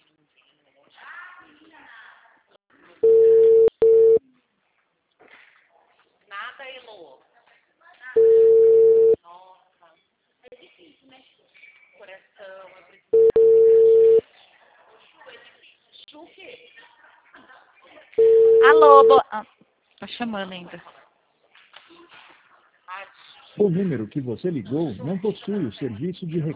Nada, Elô. Nossa, é difícil, né? Coração, eu preciso. O quê? Alô, tá chamando ainda. O número que você ligou não possui o serviço de